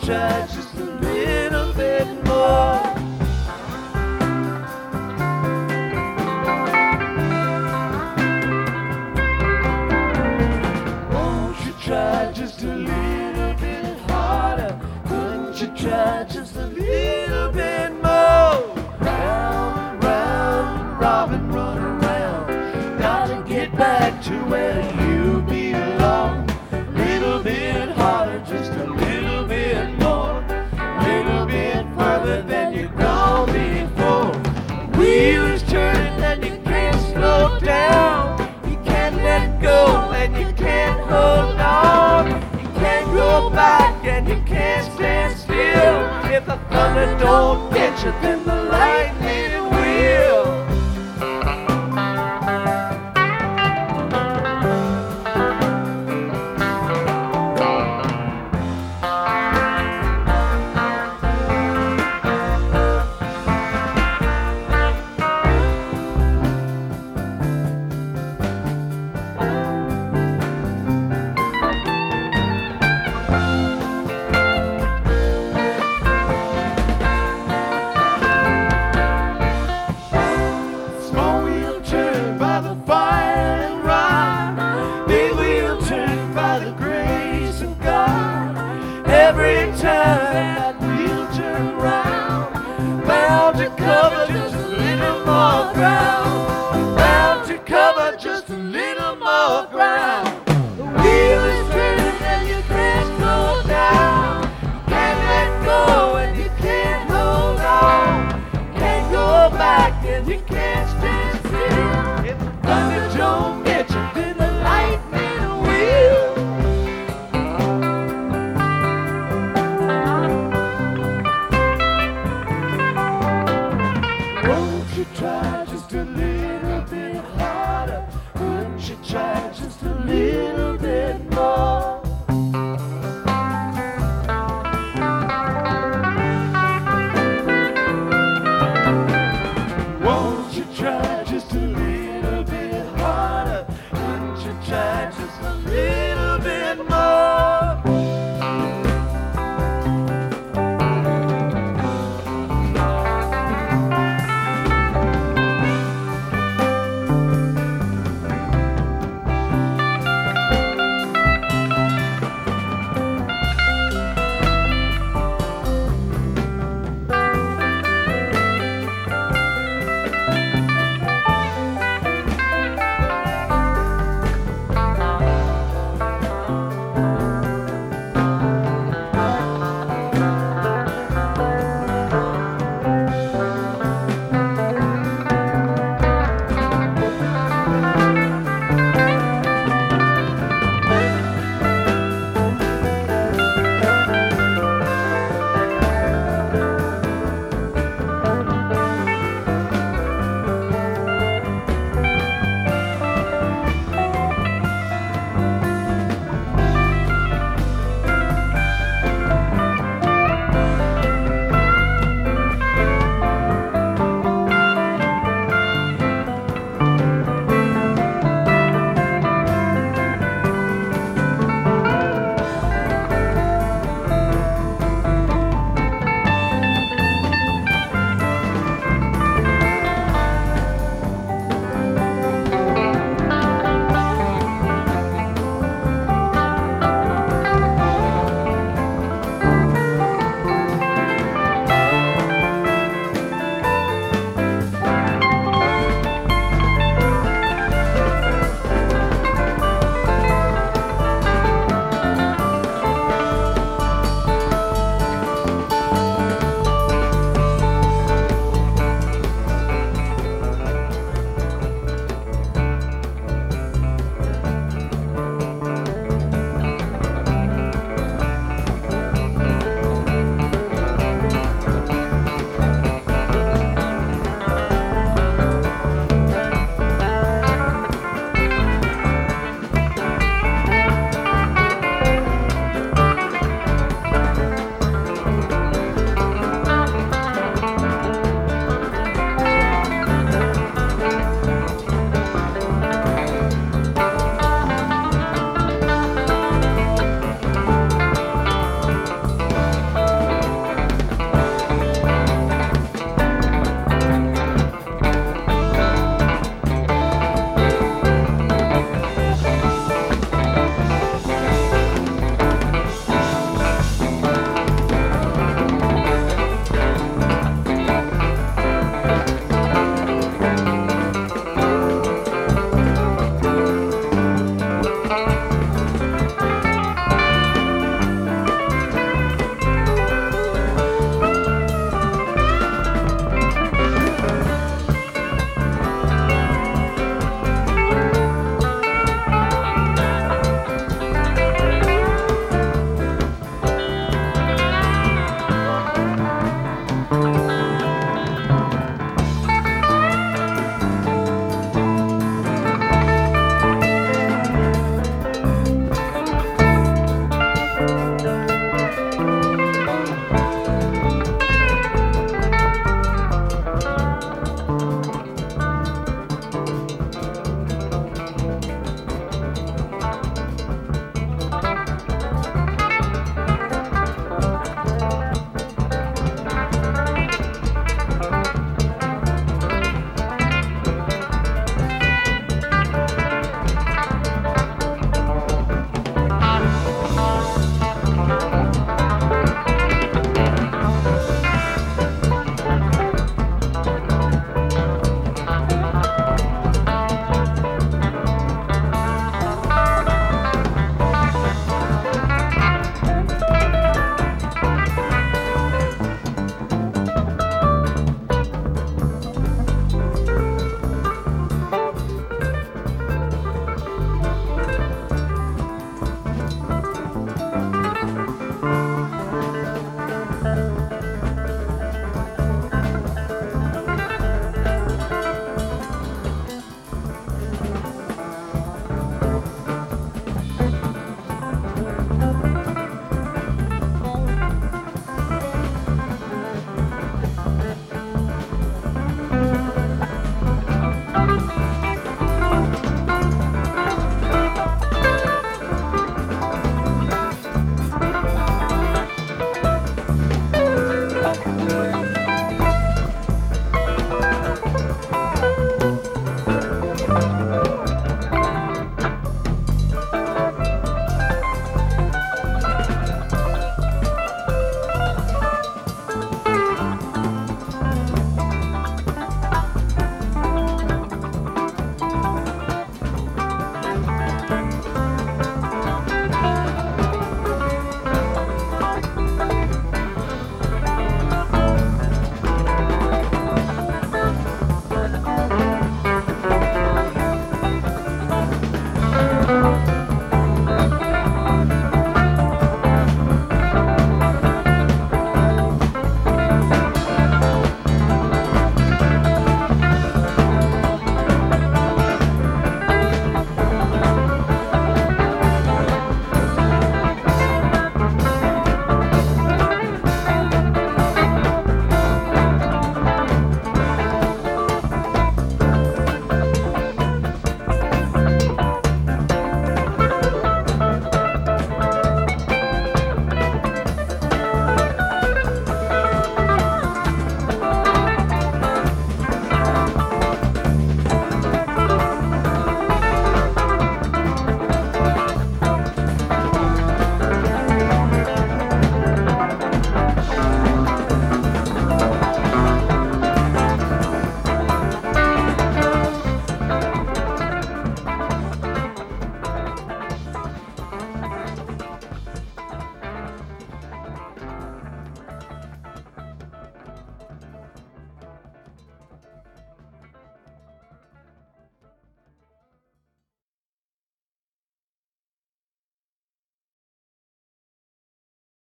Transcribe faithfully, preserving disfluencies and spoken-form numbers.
try just a little bit more? Won't you try just a little bit harder? Couldn't you try just a little bit more? Round, round, robin, run around. Gotta get back to where you belong. Little bit harder, just a little bit more. Little bit further than you've gone before. The wheel is turning and you can't slow down. You can't let go and you can't hold on. You can't go back and you can't stand still. If the thunder don't get you, then the lightning will. Every time that wheel turn round, bound to cover just a little more ground, bound to cover just a little more ground. The wheel is turning and you can't slow down. You can't let go and you can't hold on. Can't go back and you can't stand still. If the thunder don't get you, then the lightning will. Won't you try just a little bit harder? Wouldn't you try